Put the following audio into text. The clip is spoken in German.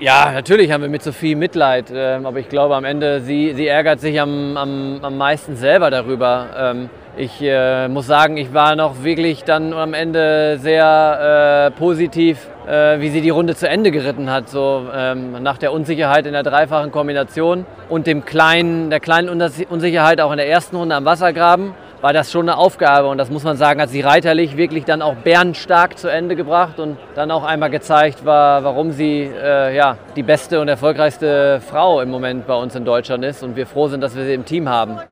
Ja, natürlich haben wir mit Sophie Mitleid, aber ich glaube am Ende, sie ärgert sich am meisten selber darüber. Ich muss sagen, ich war noch wirklich dann am Ende sehr positiv, wie sie die Runde zu Ende geritten hat. So, nach der Unsicherheit in der dreifachen Kombination und der kleinen Unsicherheit auch in der ersten Runde am Wassergraben war das schon eine Aufgabe. Und das muss man sagen, hat sie reiterlich wirklich dann auch bärenstark zu Ende gebracht und dann auch einmal gezeigt, warum sie die beste und erfolgreichste Frau im Moment bei uns in Deutschland ist. Und wir froh sind, dass wir sie im Team haben.